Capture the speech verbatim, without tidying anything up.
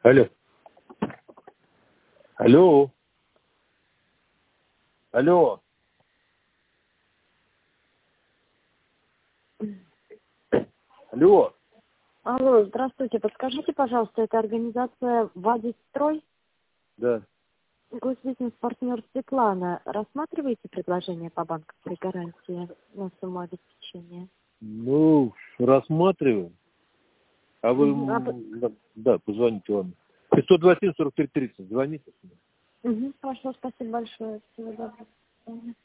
Алло. Алло. Алло. Алло. Алло, здравствуйте. Подскажите, пожалуйста, это организация «Вадистрой»? Да. Госбизнес-партнер Светлана. Рассматриваете предложение по банковской гарантии на сумму обеспечения? Ну, рассматриваем. А вы... Мгм. А вы- Да, да, позвоните вам. пятьсот двадцать семь сорок три тридцать. Звоните. Угу, хорошо, спасибо большое. Всего доброго.